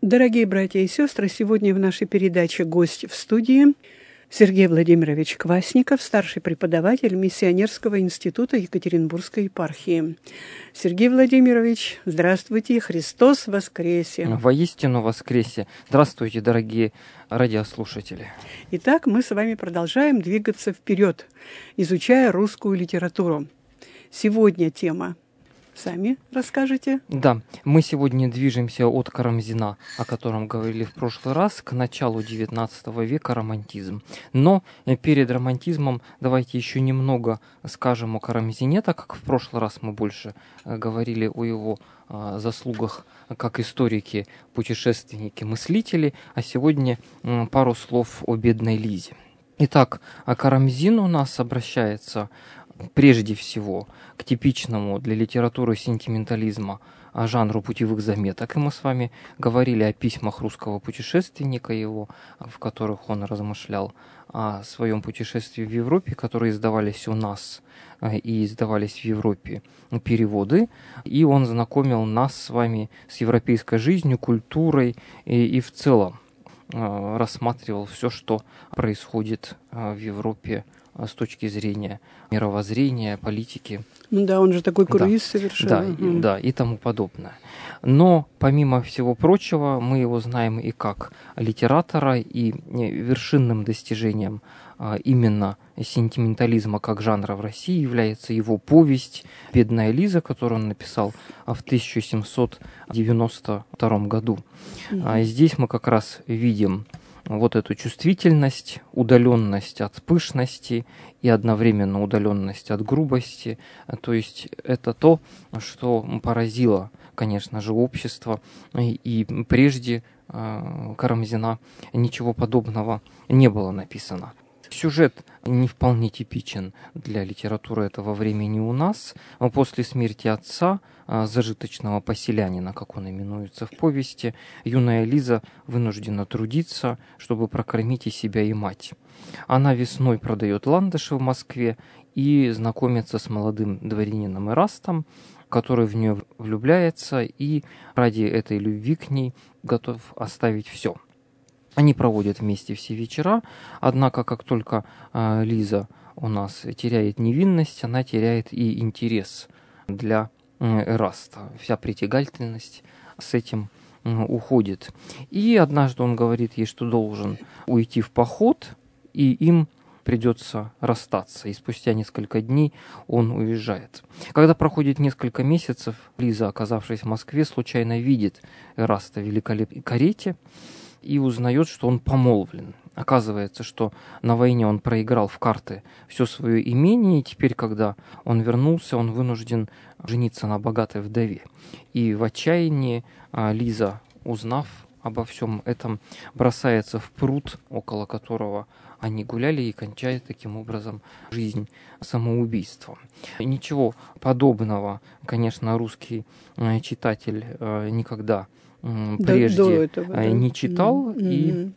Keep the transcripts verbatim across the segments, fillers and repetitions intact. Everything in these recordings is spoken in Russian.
Дорогие братья и сестры, сегодня в нашей передаче гость в студии Сергей Владимирович Квасников, старший преподаватель Миссионерского института Екатеринбургской епархии. Сергей Владимирович, здравствуйте, Христос воскресе! Воистину воскресе! Здравствуйте, дорогие радиослушатели! Итак, мы с вами продолжаем двигаться вперед, изучая русскую литературу. Сегодня тема. Сами расскажете? Да, мы сегодня движемся от Карамзина, о котором говорили в прошлый раз, к началу девятнадцатого века, романтизм. Но перед романтизмом давайте еще немного скажем о Карамзине, так как в прошлый раз мы больше говорили о его заслугах как историки, путешественники, мыслители, а сегодня пару слов о бедной Лизе. Итак, Карамзин у нас обращается прежде всего к типичному для литературы сентиментализма жанру путевых заметок. И мы с вами говорили о письмах русского путешественника его, в которых он размышлял о своем путешествии в Европе, которые издавались у нас и издавались в Европе переводы. И он знакомил нас с вами с европейской жизнью, культурой и, и в целом рассматривал все, что происходит в Европе с точки зрения мировоззрения, политики. Ну да, он же такой круиз да, совершил. Да, угу. и, да, и тому подобное. Но, помимо всего прочего, мы его знаем и как литератора, и вершинным достижением а, именно сентиментализма как жанра в России является его повесть «Бедная Лиза», которую он написал в тысяча семьсот девяносто втором году. Угу. А, здесь мы как раз видим вот эту чувствительность, удаленность от пышности и одновременно удаленность от грубости. То есть это то, что поразило, конечно же, общество. И прежде Карамзина ничего подобного не было написано. Сюжет не вполне типичен для литературы этого времени у нас. После смерти отца, зажиточного поселянина, как он именуется в повести, юная Лиза вынуждена трудиться, чтобы прокормить и себя, и мать. Она весной продает ландыши в Москве и знакомится с молодым дворянином Эрастом, который в нее влюбляется и ради этой любви к ней готов оставить все. Они проводят вместе все вечера, однако как только э, Лиза у нас теряет невинность, она теряет и интерес для э, Эраста. Вся притягательность с этим э, уходит. И однажды он говорит ей, что должен уйти в поход, и им придется расстаться. И спустя несколько дней он уезжает. Когда проходит несколько месяцев, Лиза, оказавшись в Москве, случайно видит Эраста в великолепной карете и узнает, что он помолвлен. Оказывается, что на войне он проиграл в карты все свое имение, и теперь, когда он вернулся, он вынужден жениться на богатой вдове. И в отчаянии Лиза, узнав обо всем этом, бросается в пруд, около которого они гуляли, и кончает таким образом жизнь самоубийством. Ничего подобного, конечно, русский читатель никогда прежде до, до этого, да. не читал, mm-hmm. и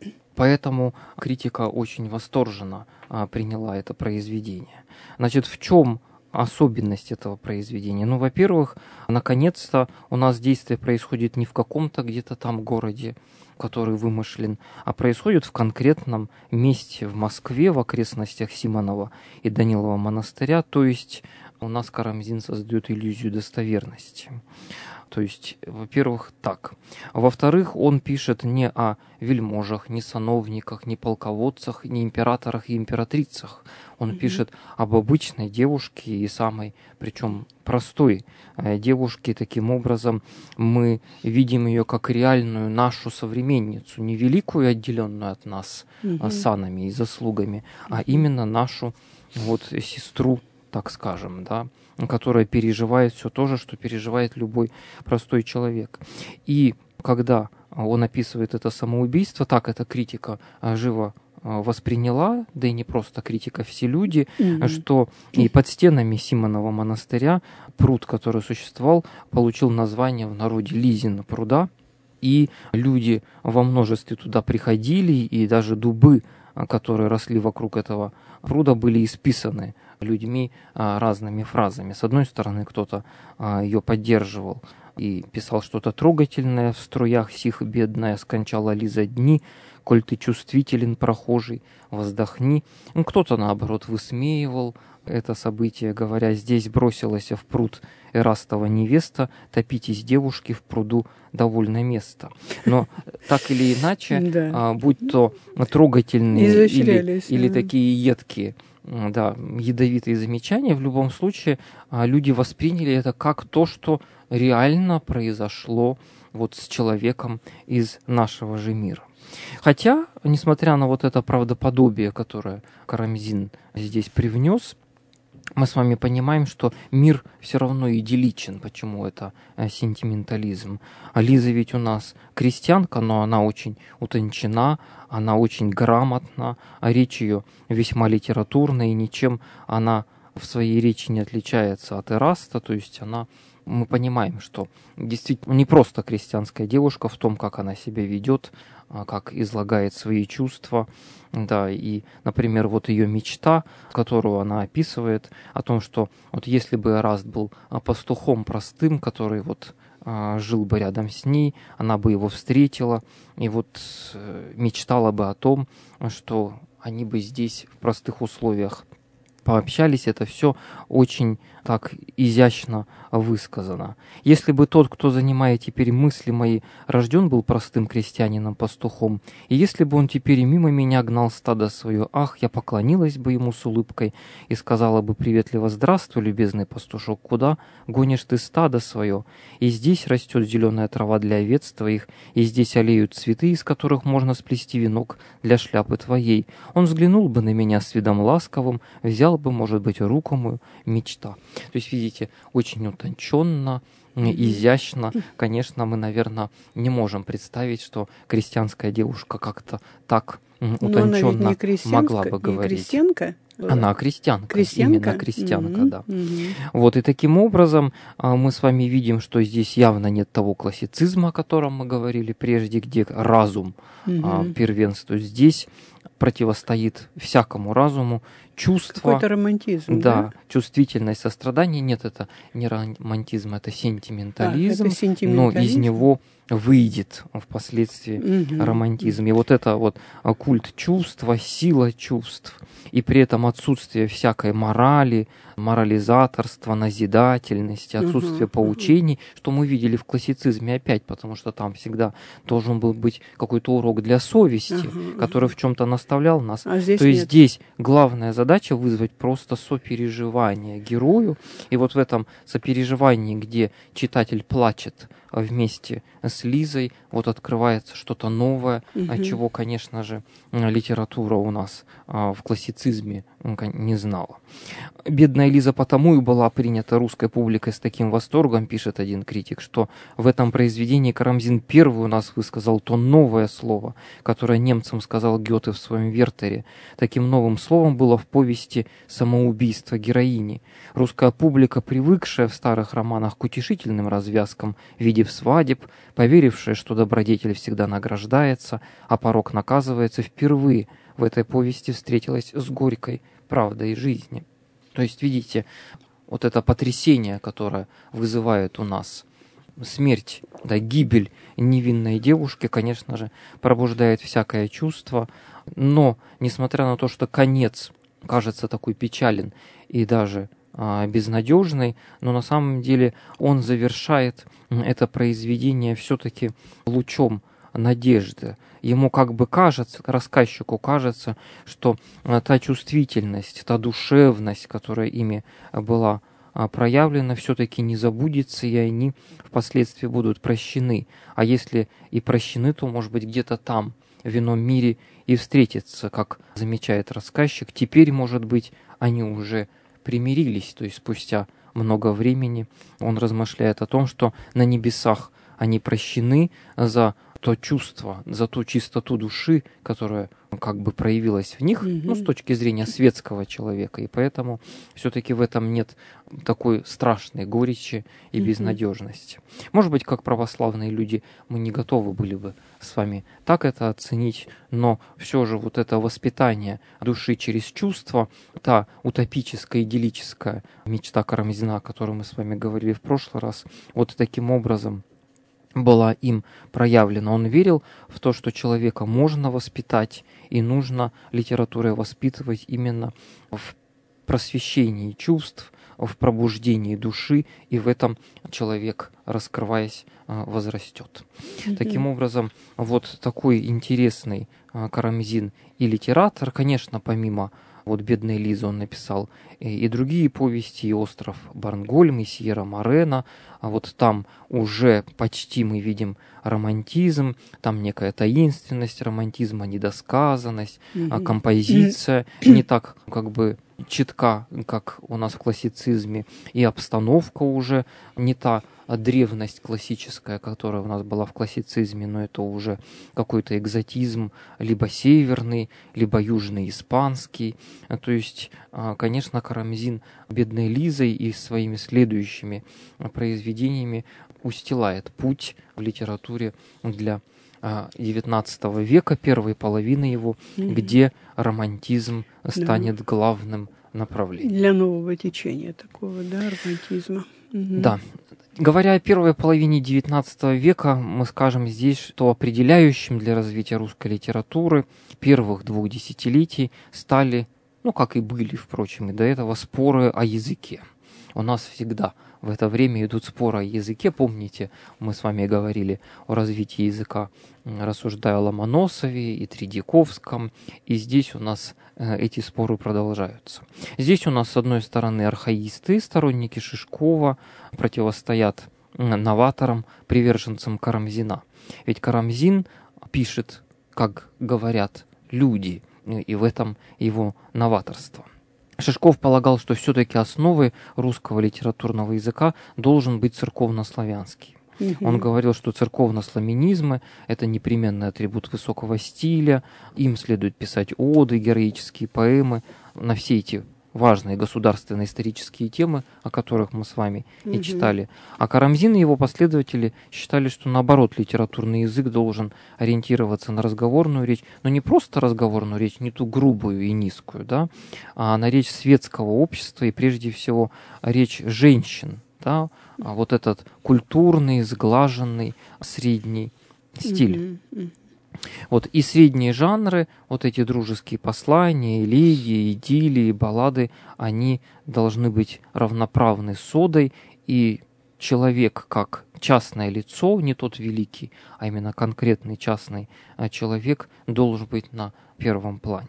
поэтому критика очень восторженно а, приняла это произведение. Значит, в чем особенность этого произведения? Ну, во-первых, наконец-то у нас действие происходит не в каком-то где-то там городе, который вымышлен, а происходит в конкретном месте в Москве, в окрестностях Симонова и Данилова монастыря, то есть у нас Карамзин создает иллюзию достоверности. То есть, во-первых, так. Во-вторых, он пишет не о вельможах, не сановниках, не полководцах, не императорах и императрицах. Он mm-hmm. пишет об обычной девушке и самой, причем простой э, девушке. Таким образом, мы видим ее как реальную нашу современницу, не великую, отделенную от нас mm-hmm. санами и заслугами, mm-hmm. а именно нашу вот сестру, так скажем, да, которая переживает все то же, что переживает любой простой человек. И когда он описывает это самоубийство, так эта критика живо восприняла, да и не просто критика, все люди, mm-hmm. что и под стенами Симонова монастыря пруд, который существовал, получил название в народе Лизина пруда, и люди во множестве туда приходили, и даже дубы, которые росли вокруг этого пруда, были исписаны людьми а, разными фразами. С одной стороны, кто-то а, ее поддерживал и писал что-то трогательное: в струях сих бедная скончала Лиза дни, коль ты чувствителен, прохожий, воздохни. Ну, кто-то, наоборот, высмеивал это событие, говоря: здесь бросилась в пруд Эрастова невеста, топитесь, девушки, в пруду довольно место. Но так или иначе, да. будь то трогательные или, или такие едкие, да, ядовитые замечания, в любом случае люди восприняли это как то, что реально произошло вот с человеком из нашего же мира. Хотя, несмотря на вот это правдоподобие, которое Карамзин здесь привнес, мы с вами понимаем, что мир все равно идилличен. Почему это сентиментализм? Лиза ведь у нас крестьянка, но она очень утончена, она очень грамотна, а речь ее весьма литературная, и ничем она в своей речи не отличается от Эраста, то есть она... Мы понимаем, что действительно не просто крестьянская девушка в том, как она себя ведет, как излагает свои чувства, да, и, например, вот ее мечта, которую она описывает, о том, что вот если бы Эраст был пастухом простым, который вот жил бы рядом с ней, она бы его встретила, и вот мечтала бы о том, что они бы здесь в простых условиях пообщались. Это все очень так изящно высказано. Если бы тот, кто занимает теперь мысли мои, рожден был простым крестьянином-пастухом, и если бы он теперь и мимо меня гнал стадо свое, ах, я поклонилась бы ему с улыбкой и сказала бы приветливо: здравствуй, любезный пастушок, куда гонишь ты стадо свое? И здесь растет зеленая трава для овец твоих, и здесь аллеют цветы, из которых можно сплести венок для шляпы твоей. Он взглянул бы на меня с видом ласковым, взял бы, может быть, руку мою, мечта. То есть, видите, очень утонченно, изящно. Конечно, мы, наверное, не можем представить, что крестьянская девушка как-то так утонченно могла бы говорить. Крестьянка? Она крестьянка, крестьянка? именно крестьянка, угу, да. Угу. Вот, и таким образом мы с вами видим, что здесь явно нет того классицизма, о котором мы говорили прежде, где разум угу. первенствует. Здесь противостоит всякому разуму чувство. Какой-то романтизм, да? Да, чувствительность, сострадание. Нет, это не романтизм, это сентиментализм, а, это сентиментализм. но из него выйдет впоследствии угу. романтизм. И вот это вот культ чувства, сила чувств, и при этом отсутствие всякой морали, морализаторства, назидательности, отсутствие uh-huh, поучений, uh-huh. что мы видели в классицизме опять, потому что там всегда должен был быть какой-то урок для совести, uh-huh, который uh-huh. в чем-то наставлял нас. А здесь То есть нет. здесь главная задача вызвать просто сопереживание герою, и вот в этом сопереживании, где читатель плачет вместе с Лизой, вот открывается что-то новое, uh-huh. от чего, конечно же, литература у нас а, в классицизме не знала. Бедная Лиза потому и была принята русской публикой с таким восторгом, пишет один критик, что в этом произведении Карамзин первый у нас высказал то новое слово, которое немцам сказал Гёте в своем Вертере. Таким новым словом было в повести «Самоубийство героини». Русская публика, привыкшая в старых романах к утешительным развязкам, видев свадеб, поверившая, что добродетель всегда награждается, а порок наказывается, впервые в этой повести встретилась с горькой правдой жизни. То есть, видите, вот это потрясение, которое вызывает у нас смерть, да, гибель невинной девушки, конечно же, пробуждает всякое чувство, но, несмотря на то, что конец кажется такой печален и даже а, безнадежный, но на самом деле он завершает это произведение все-таки лучом надежды. Ему как бы кажется, рассказчику кажется, что та чувствительность, та душевность, которая ими была проявлена, все-таки не забудется, и они впоследствии будут прощены. А если и прощены, то, может быть, где-то там, в ином мире, и встретятся, как замечает рассказчик. Теперь, может быть, они уже примирились, то есть спустя много времени он размышляет о том, что на небесах они прощены за то чувство, за ту чистоту души, которая как бы проявилась в них, mm-hmm. ну, с точки зрения светского человека. И поэтому все-таки в этом нет такой страшной горечи и mm-hmm. безнадежности. Может быть, как православные люди, мы не готовы были бы с вами так это оценить, но все же вот это воспитание души через чувства, та утопическая, идиллическая мечта Карамзина, о которой мы с вами говорили в прошлый раз, вот таким образом была им проявлена. Он верил в то, что человека можно воспитать, и нужно литературой воспитывать именно в просвещении чувств, в пробуждении души, и в этом человек, раскрываясь, возрастет. Mm-hmm. Таким образом, вот такой интересный Карамзин и литератор, конечно, помимо вот «Бедной Лизы» он написал и, и другие повести, и «Остров Борнхольм», и «Сьерра Морена». А вот там уже почти мы видим романтизм, там некая таинственность романтизма, недосказанность, mm-hmm. композиция mm-hmm. не так как бы читка, как у нас в классицизме, и обстановка уже не та древность классическая, которая у нас была в классицизме, но это уже какой-то экзотизм, либо северный, либо южный испанский. То есть, конечно, Карамзин «Бедной Лизой» и своими следующими произведениями устилает путь в литературе для девятнадцатого века, первой половины его, mm-hmm. где романтизм станет yeah. главным направлением. Для нового течения такого, да, романтизма. Mm-hmm. Да. Говоря о первой половине девятнадцатого века, мы скажем здесь, что определяющим для развития русской литературы первых двух десятилетий стали, ну, как и были, впрочем, и до этого, споры о языке. У нас всегда в это время идут споры о языке. Помните, мы с вами говорили о развитии языка, рассуждая о Ломоносове и Тредьяковском, и здесь у нас э, эти споры продолжаются. Здесь у нас, с одной стороны, архаисты, сторонники Шишкова, противостоят новаторам, приверженцам Карамзина. Ведь Карамзин пишет, как говорят люди, и в этом его новаторство. Шишков полагал, что все-таки основой русского литературного языка должен быть церковнославянский. Mm-hmm. Он говорил, что церковнославянизмы – это непременный атрибут высокого стиля, им следует писать оды, героические поэмы на все эти важные государственные исторические темы, о которых мы с вами mm-hmm. и читали. А Карамзин и его последователи считали, что наоборот литературный язык должен ориентироваться на разговорную речь, но не просто разговорную речь, не ту грубую и низкую, да, а на речь светского общества и прежде всего речь женщин, да, а вот этот культурный, сглаженный, средний стиль. Mm-hmm. Вот и средние жанры, вот эти дружеские послания, элегии, идиллии, баллады, они должны быть равноправны с одой, и человек как частное лицо, не тот великий, а именно конкретный частный человек, должен быть на первом плане.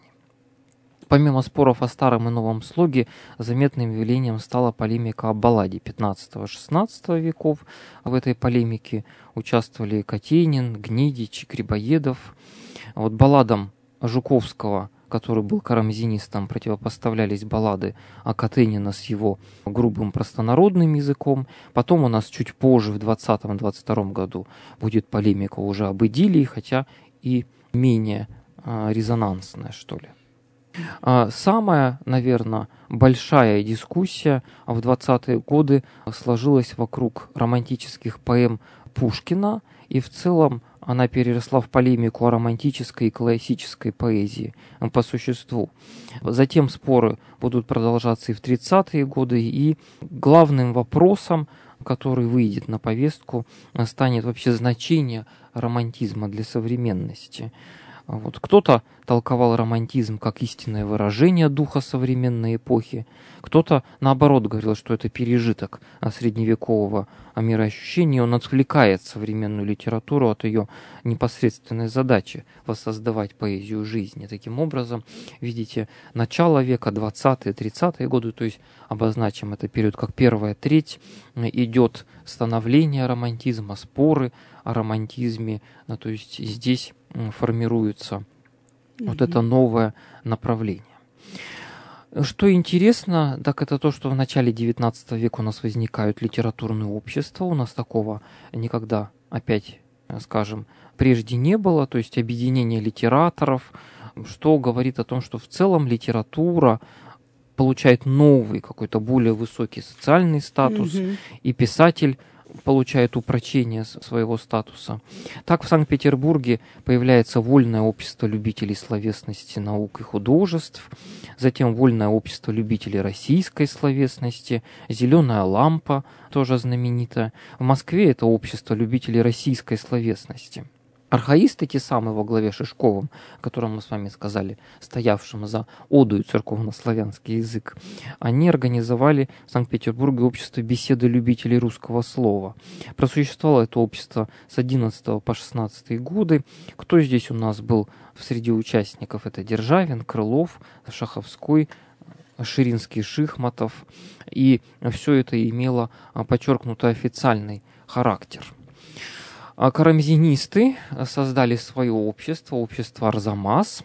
Помимо споров о старом и новом слоге, заметным явлением стала полемика о балладе пятнадцатого-шестнадцатого веков. В этой полемике участвовали Катенин, Гнедич, Грибоедов. Вот балладам Жуковского, который был карамзинистом, противопоставлялись баллады о Катенина с его грубым простонародным языком. Потом у нас чуть позже, в двадцатом-двадцать втором году, будет полемика уже об идиллии, хотя и менее а, резонансная, что ли. Самая, наверное, большая дискуссия в двадцатые годы сложилась вокруг романтических поэм Пушкина, и в целом она переросла в полемику о романтической и классической поэзии по существу. Затем споры будут продолжаться и в тридцатые годы, и главным вопросом, который выйдет на повестку, станет вообще значение романтизма для современности. Вот. Кто-то толковал романтизм как истинное выражение духа современной эпохи, кто-то, наоборот, говорил, что это пережиток средневекового мироощущения, он отвлекает современную литературу от ее непосредственной задачи воссоздавать поэзию жизни. Таким образом, видите, начало века, двадцатые-тридцатые годы, то есть обозначим это период как первая треть, идет становление романтизма, споры о романтизме, то есть здесь формируется mm-hmm. вот это новое направление. Что интересно, так это то, что в начале девятнадцатого века у нас возникают литературные общества, у нас такого никогда опять скажем, прежде не было, то есть объединение литераторов, что говорит о том, что в целом литература получает новый, какой-то более высокий социальный статус, Угу. и писатель получает упрочение своего статуса. Так в Санкт-Петербурге появляется Вольное общество любителей словесности, наук и художеств, затем Вольное общество любителей российской словесности, Зеленая лампа, тоже знаменитая. В Москве это общество любителей российской словесности. Архаисты, те самые во главе Шишковым, о котором мы с вами сказали, стоявшим за оду и церковно-славянский язык, они организовали в Санкт-Петербурге общество беседы любителей русского слова. Просуществовало это общество с одиннадцатого по шестнадцатый годы. Кто здесь у нас был среди участников? Это Державин, Крылов, Шаховской, Ширинский, Шихматов. И все это имело подчеркнуто официальный характер. Карамзинисты создали свое общество, общество Арзамас.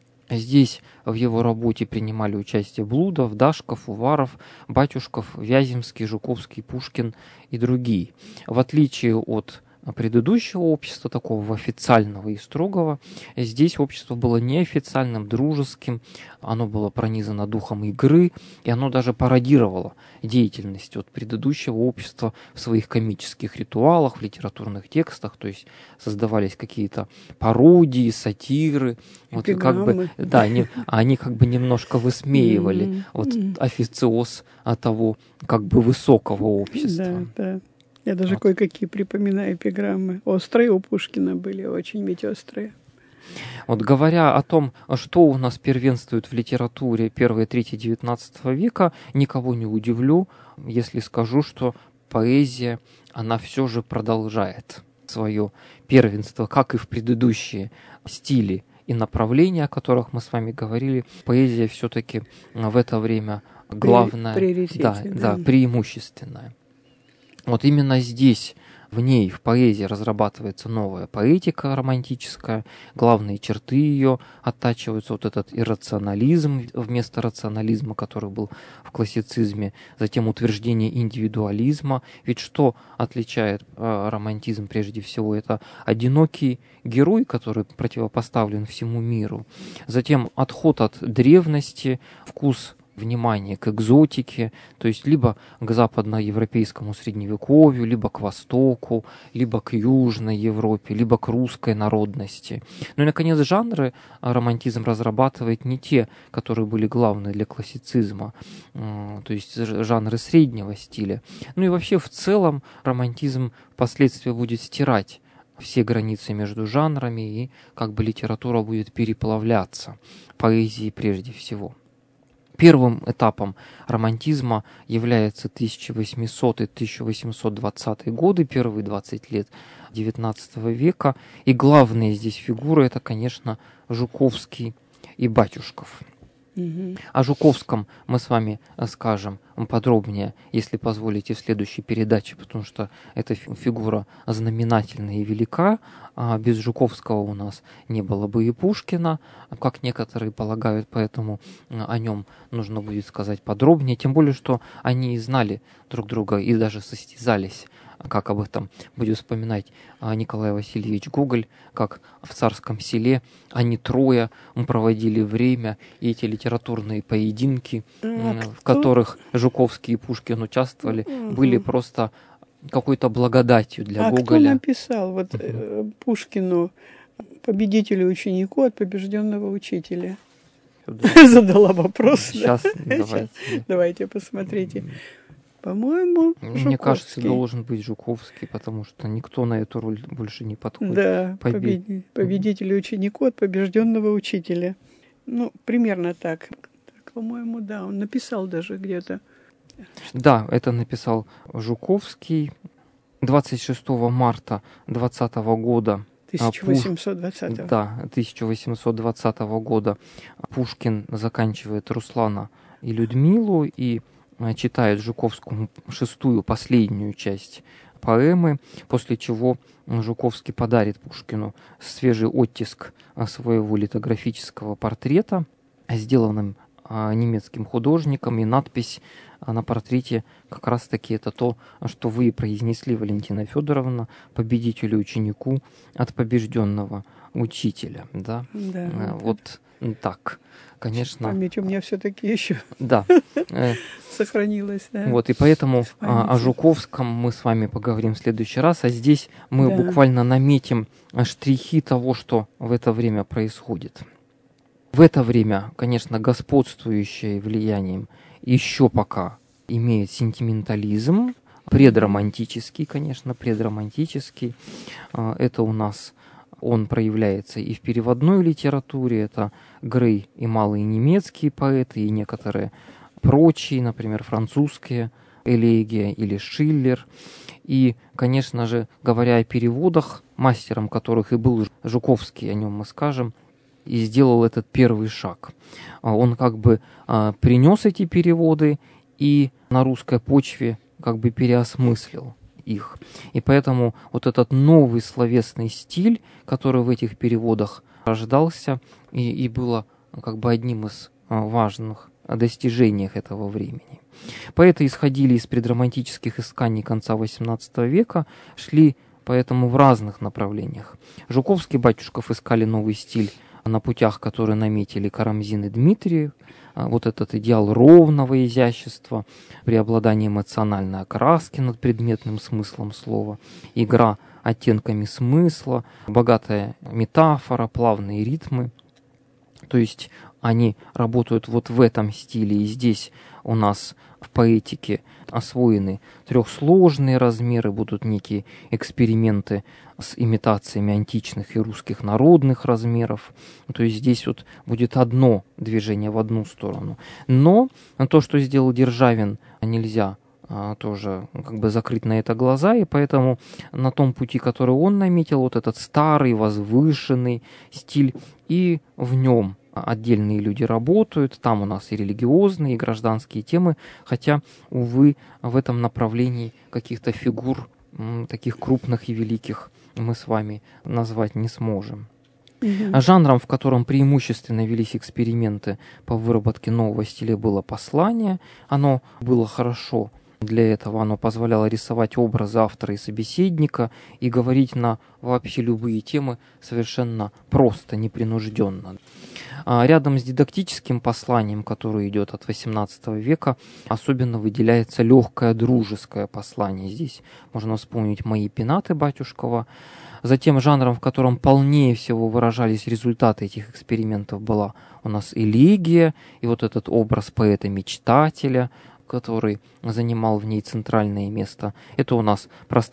Здесь в его работе принимали участие Блудов, Дашков, Уваров, Батюшков, Вяземский, Жуковский, Пушкин и другие. В отличие от предыдущего общества, такого официального и строгого, здесь общество было неофициальным, дружеским, оно было пронизано духом игры, и оно даже пародировало деятельность от предыдущего общества в своих комических ритуалах, в литературных текстах, то есть создавались какие-то пародии, сатиры, вот как бы, да, они, они как бы немножко высмеивали mm-hmm. вот официоз того как бы высокого общества. Да, да. Я даже вот. Кое-какие припоминаю эпиграммы. Острые у Пушкина были, очень ведь острые. Вот говоря о том, что у нас первенствует в литературе первой трети девятнадцатого века, никого не удивлю, если скажу, что поэзия, она все же продолжает свое первенство, как и в предыдущие стили и направления, о которых мы с вами говорили. Поэзия все-таки в это время главная, да, да, да, преимущественная. Вот именно здесь, в ней, в поэзии разрабатывается новая поэтика романтическая, главные черты ее оттачиваются, вот этот иррационализм вместо рационализма, который был в классицизме, затем утверждение индивидуализма. Ведь что отличает э, романтизм прежде всего? Это одинокий герой, который противопоставлен всему миру, затем отход от древности, вкус внимание к экзотике, то есть либо к западноевропейскому средневековью, либо к Востоку, либо к Южной Европе, либо к русской народности. Ну и, наконец, жанры романтизм разрабатывает не те, которые были главные для классицизма, то есть жанры среднего стиля. Ну и вообще в целом романтизм впоследствии будет стирать все границы между жанрами, и как бы литература будет переплавляться, поэзии прежде всего. Первым этапом романтизма является тысяча восьмисотый — тысяча восемьсот двадцатые годы, первые двадцать лет девятнадцатого века. И главные здесь фигуры — это, конечно, Жуковский и Батюшков. Mm-hmm. О Жуковском мы с вами скажем подробнее, если позволите, в следующей передаче, потому что эта фигура знаменательная и велика. А без Жуковского у нас не было бы и Пушкина, как некоторые полагают, поэтому о нем нужно будет сказать подробнее, тем более, что они и знали друг друга и даже состязались, как об этом будет вспоминать Николай Васильевич Гоголь, как в Царском Селе они трое проводили время, и эти литературные поединки, а в кто? которых Жуковский и Пушкин участвовали, угу. были просто какой-то благодатью для а Гоголя. А кто написал вот угу. Пушкину «Победителю ученику от побежденного учителя»? Задала вопрос. Сейчас, давайте. Давайте посмотрите. По-моему, Жуковский. Мне кажется, должен быть Жуковский, потому что никто на эту роль больше не подходит. Да, Побед... победитель ученику от побежденного учителя. Ну, примерно так. так. По-моему, да, он написал даже где-то. Да, это написал Жуковский двадцать шестого марта двадцатого года. тысяча восемьсот двадцатого. Да, тысяча восемьсот двадцатого года Пушкин заканчивает Руслана и Людмилу и читает Жуковскому шестую, последнюю часть поэмы, после чего Жуковский подарит Пушкину свежий оттиск своего литографического портрета, сделанным немецким художником, и надпись а на портрете как раз-таки это то, что вы произнесли, Валентина Федоровна, победителю ученику от побежденного учителя. Да? Да, вот да. Так, конечно. Память у меня все-таки еще да. сохранилась. Да? Вот, и поэтому о Жуковском мы с вами поговорим в следующий раз, а здесь мы да. буквально наметим штрихи того, что в это время происходит. В это время, конечно, господствующее влиянием еще пока имеет сентиментализм, предромантический, конечно, предромантический. Это у нас он проявляется и в переводной литературе, это Грей и малые немецкие поэты, и некоторые прочие, например, французские, Элегия или Шиллер. И, конечно же, говоря о переводах, мастером которых и был Жуковский, о нем мы скажем, и сделал этот первый шаг. Он как бы а, принес эти переводы и на русской почве как бы переосмыслил их. И поэтому вот этот новый словесный стиль, который в этих переводах рождался, и, и было как бы одним из а, важных достижениях этого времени. Поэты исходили из предромантических исканий конца восемнадцатого века, шли поэтому в разных направлениях. Жуковский, Батюшков искали новый стиль на путях, которые наметили Карамзин и Дмитриев, вот этот идеал ровного изящества, преобладание эмоциональной окраски над предметным смыслом слова, игра оттенками смысла, богатая метафора, плавные ритмы. То есть они работают вот в этом стиле, и здесь у нас в поэтике освоены трехсложные размеры, будут некие эксперименты с имитациями античных и русских народных размеров. То есть здесь вот будет одно движение в одну сторону. Но то, что сделал Державин, нельзя а, тоже как бы закрыть на это глаза, и поэтому на том пути, который он наметил, вот этот старый, возвышенный стиль, и в нем отдельные люди работают, там у нас и религиозные, и гражданские темы, хотя, увы, в этом направлении каких-то фигур м, таких крупных и великих мы с вами назвать не сможем. Mm-hmm. А жанром, в котором преимущественно велись эксперименты по выработке нового стиля, было послание. Оно было хорошо для этого, оно позволяло рисовать образы автора и собеседника и говорить на вообще любые темы совершенно просто, непринужденно. А рядом с дидактическим посланием, которое идет от восемнадцатого века, особенно выделяется легкое дружеское послание. Здесь можно вспомнить «Мои пенаты» Батюшкова. Затем жанром, в котором полнее всего выражались результаты этих экспериментов, была у нас элегия, и вот этот образ поэта-мечтателя, который занимал в ней центральное место. Это у нас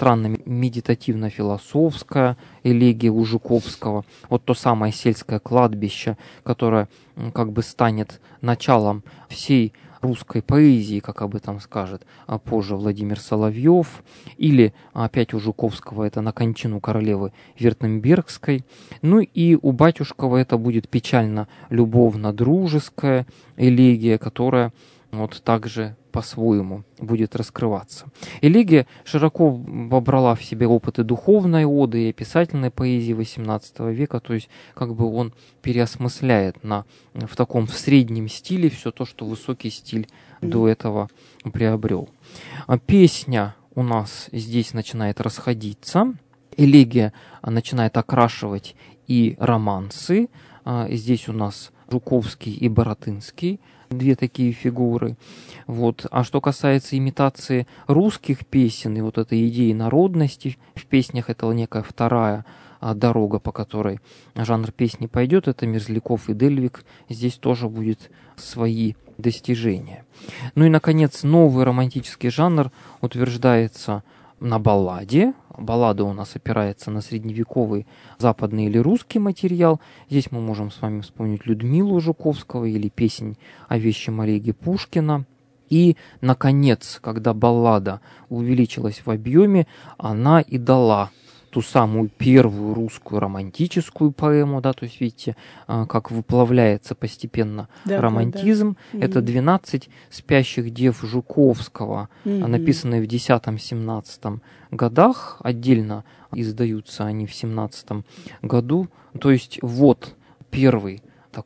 пространно-медитативно-философская элегия у Жуковского. Вот то самое сельское кладбище, которое как бы станет началом всей русской поэзии, как об этом скажет а позже Владимир Соловьев, или опять у Жуковского это «На кончину королевы Вертембергской». Ну и у Батюшкова это будет печально-любовно-дружеская элегия, которая вот также по-своему будет раскрываться. Элегия широко вобрала в себе опыты духовной оды и описательной поэзии восемнадцатого века, то есть как бы он переосмысляет на, в таком в среднем стиле все то, что высокий стиль mm. до этого приобрел. А песня у нас здесь начинает расходиться, элегия начинает окрашивать и романсы, а здесь у нас Жуковский и Баратынский, две такие фигуры. Вот. А что касается имитации русских песен и вот этой идеи народности в песнях, это некая вторая а, дорога, по которой жанр песни пойдет, это Мерзляков и Дельвиг. Здесь тоже будет свои достижения. Ну и, наконец, новый романтический жанр утверждается на балладе. Баллада у нас опирается на средневековый западный или русский материал. Здесь мы можем с вами вспомнить Людмилу Жуковского или песнь о вещем Олеге Пушкина. И, наконец, когда баллада увеличилась в объеме, она и дала ту самую первую русскую романтическую поэму, да, то есть видите, как выплавляется постепенно да, романтизм. Да, да. Это «двенадцать спящих дев» Жуковского, mm-hmm. написанные в десятом-семнадцатом годах, отдельно издаются они в семнадцатом году. То есть вот первый такой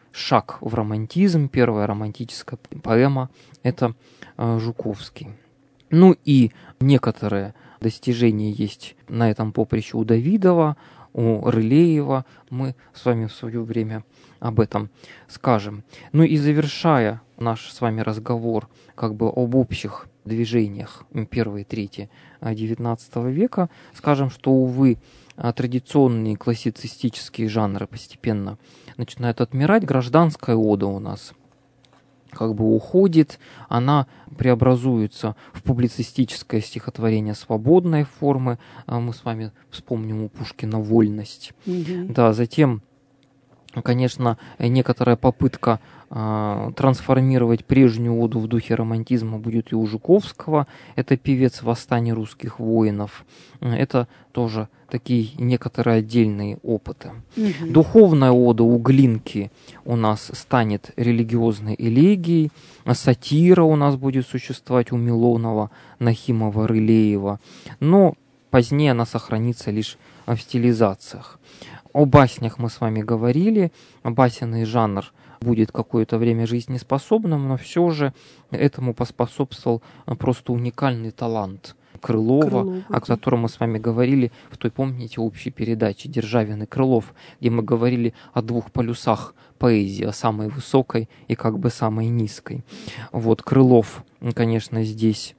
шаг в романтизм, первая романтическая поэма – это Жуковский. Ну и некоторые достижения есть на этом поприще у Давидова, у Рылеева. Мы с вами в свое время об этом скажем. Ну и завершая наш с вами разговор как бы об общих движениях первой трети девятнадцатого века, скажем, что, увы, традиционные классицистические жанры постепенно начинают отмирать. Гражданская ода у нас как бы уходит, она преобразуется в публицистическое стихотворение свободной формы. Мы с вами вспомним у Пушкина «Вольность». Mm-hmm. Да, затем, конечно, некоторая попытка э, трансформировать прежнюю оду в духе романтизма будет и у Жуковского. Это певец «Восстания русских воинов». Это тоже такие некоторые отдельные опыты. Угу. Духовная ода у Глинки у нас станет религиозной элегией. Сатира у нас будет существовать у Милонова, Нахимова, Рылеева. Но позднее она сохранится лишь в стилизациях. О баснях мы с вами говорили. Басенный жанр будет какое-то время жизнеспособным, но все же этому поспособствовал просто уникальный талант Крылова, Крылова, о котором мы с вами говорили в той, помните, общей передаче «Державин и Крылов», где мы говорили о двух полюсах поэзии, о самой высокой и как бы самой низкой. Вот Крылов, конечно, здесь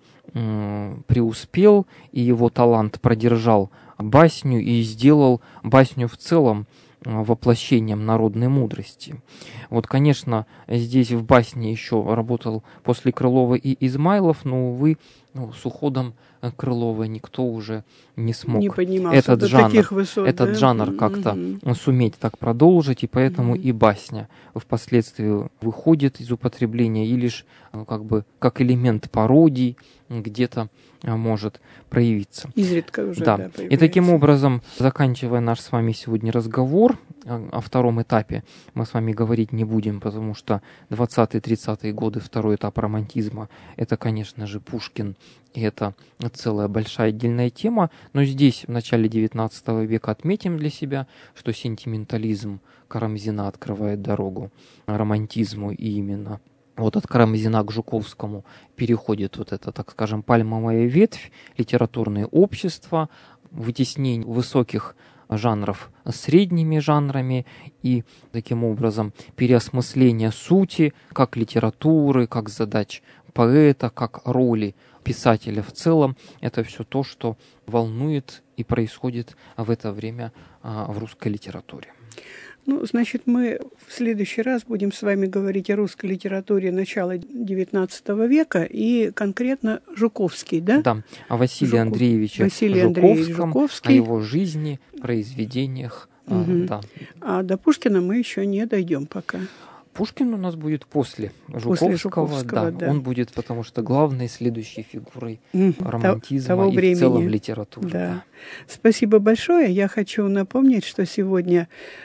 м- преуспел, и его талант продержал басню и сделал басню в целом воплощением народной мудрости. Вот, конечно, здесь в басне еще работал после Крылова и Измайлов, но, увы, ну, с уходом Крылова никто уже не смог не этот жанр, таких высот, этот да? жанр как-то mm-hmm. суметь так продолжить, и поэтому mm-hmm. и басня впоследствии выходит из употребления и лишь ну, как бы как элемент пародий где-то может проявиться. Изредка уже, да. да, появляется. И таким образом, заканчивая наш с вами сегодня разговор о втором этапе, мы с вами говорить не будем, потому что двадцатые-тридцатые годы, второй этап романтизма, это, конечно же, Пушкин, и это целая большая отдельная тема. Но здесь, в начале девятнадцатого века, отметим для себя, что сентиментализм Карамзина открывает дорогу романтизму, и именно вот от Карамзина к Жуковскому переходит вот эта, так скажем, пальмовая ветвь, литературные общества, вытеснение высоких жанров средними жанрами и таким образом переосмысление сути как литературы, как задач поэта, как роли писателя в целом. Это все то, что волнует и происходит в это время в русской литературе. Ну, значит, мы в следующий раз будем с вами говорить о русской литературе начала девятнадцатого века и конкретно Жуковский, да? Да, о Василии Жуков... Андреевиче Василий Жуковском, Жуковский. О его жизни, произведениях. Угу. А, да. А до Пушкина мы еще не дойдем пока. Пушкин у нас будет после Жуковского, после Жуковского да. да. Он будет, потому что главной следующей фигурой угу. романтизма того и времени. в целом литературы. Да. Да. Спасибо большое. Я хочу напомнить, что сегодня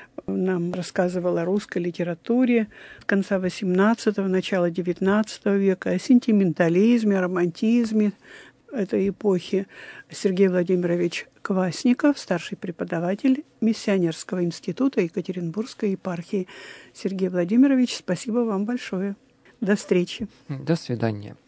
нам рассказывала о русской литературе конца восемнадцатого, начала девятнадцатого века, о сентиментализме, о романтизме этой эпохи Сергей Владимирович Квасников, старший преподаватель Миссионерского института Екатеринбургской епархии. Сергей Владимирович, спасибо вам большое. До встречи. До свидания.